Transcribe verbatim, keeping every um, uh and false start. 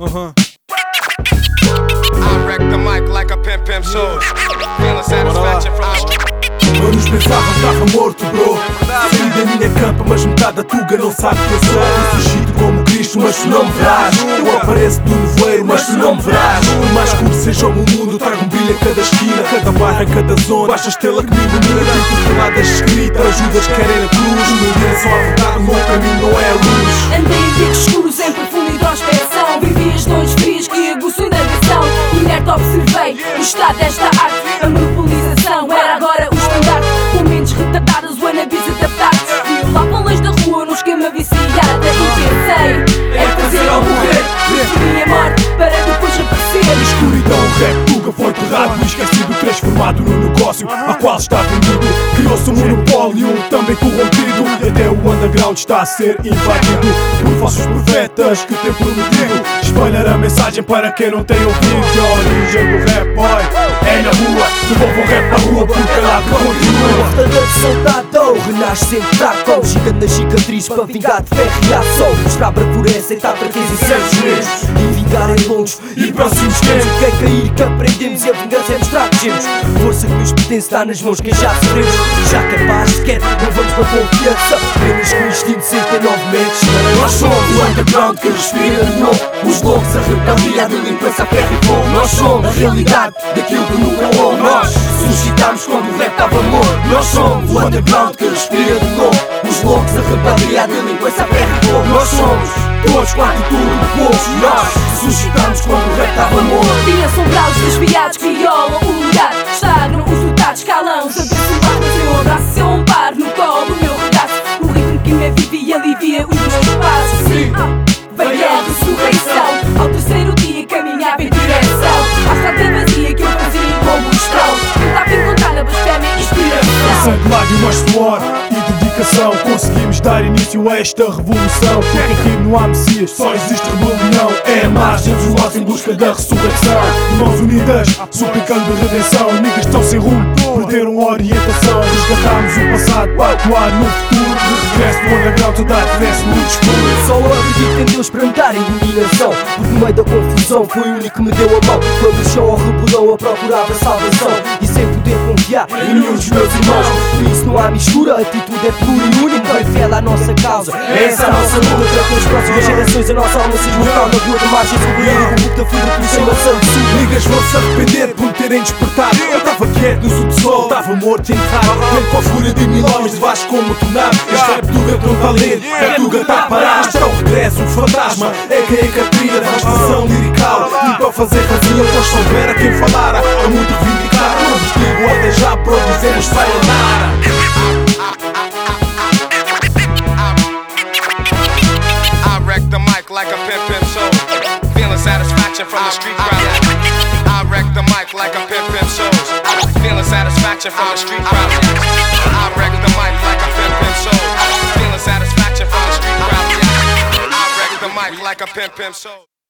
Uh-huh. I wreck the mic like a pimp pimp shows. Feeling satisfaction from the Manos pensavam que estava morto, bro. Saí da minha campa, mas metade da tuga não sabe que eu sou. Ressuscito como Cristo, mas tu não me verás. Eu apareço do nevoeiro, mas tu não me verás. Por mais escuro seja o meu mundo, trago um brilho a cada esquina, cada bairro, a cada zona. Baixa a estrela que me ilumina, tem tudo lá das escritas. Ajudas que querem a cruz. O meu direção à verdade, o meu caminho não é a luz. Andei em bicos escuros em profunda introspecção. Vivi as noites frias que aguçam indagação. Inerte observei o estado desta arte. A monopolização era agora o estandarte. Com mentes retardadas, wannabes adaptados. Violavam leis da rua num esquema viciada. E pensei, é fazer ou morrer. Preferi a morte para depois aparecer. Na escuridão o rap tuga foi enterrado e esquecido, transformado num negócio ao qual está vendido. Criou-se um monopólio também corrompido, e até o underground está a ser invadido por falsos profetas que têm prometido espalhar a mensagem para quem não tem ouvido. Que a origem do rap, boy, é na rua. Devolvam o rap à rua porque lá continua. Verdadeiro soldado, renasce sempre fraco. Gigante na cicatriz para vingar de ferro e aço. Mostrar bravura é aceitar fraqueza e certos medos. E vingar em longos e próximos tempos. O que é cair que aprendemos e a vingança é mostrar que temos. Força que nos pertence está nas mãos quem já sofremos. Já capaz sequer, não vamos para confiança. Apenas com o instinto de setenta e nove metros. Nós somos o underground que respira de novo. Os loucos, a rebeldia, a delinquência, a ferro e fogo. Nós somos a realidade daquilo que nunca houve. Nós suscitámos quando o rap estava morto. Nós somos o underground que respira de novo. Os loucos, a rebeldia, a delinquência, a ferro e fogo. Nós somos todos com a atitude de povos. Nós suscitámos quando o rap estava morto. Vinha assombrados, desviados que violam o lugar. Estagnam os dotados, calam-se abençoados. Eu abraço seu amparo no colo, o meu regaço. O ritmo que me vive alivia os meus passos. Sim, veio a ressurreição. Ao terceiro dia caminhava em direção à estrada vazia que eu fazia como um estralo. Tentava encontrar na blasfémia inspiração. Sangue, lágrimas, suor e dedicação. Conseguimos dar início a esta revolução. Porque aqui não há messias, só existe rebelião. É a margem dos nós em busca da ressurreição. Mãos unidas, suplicando redenção. Niggas estão sem rumo, perderam a orientação. Resgatámos o passado para atuar no futuro. De regresso do underground, toda a regresso muito escuro. Só acredito em Deus para me dar iluminação. Porque no meio da confusão foi o único que me deu a mão. Quando o chão ao rebelão eu procurava salvação. E sem poder confiar em nenhum dos meus irmãos. Por isso não há mistura, a atitude é pura e única. Bem fiel à nossa causa, é essa a nossa luta. Para que as próximas gerações a nossa alma se esmortal na rua de margens. O brilho do mundo da fibra por cima sangue. Niggas vão se arrepender por me terem despertado. Eu estava quieto no subsolo, estava morto e enterrado. Vendo com a fúria de mil homens de baixo como tornado. Este rap tuga tem um talento, a tuga está parado. Este é o regresso, o fantasma, é que é a Catrina da expressão lirical. E para fazer razão, pois soubera quem falara. É muito reivindicar, não vos digo até já para dizermos sayonara. I wreck the mic like a pimp pimp shows. Feeling satisfaction from the street crowd. I wreck the mic like a pimp pimp shows. Feeling satisfaction from the street crowd. I wreck the mic like a pimp pimp shows. Feeling satisfaction from the street crowd. I wreck the mic like a pimp pimp shows.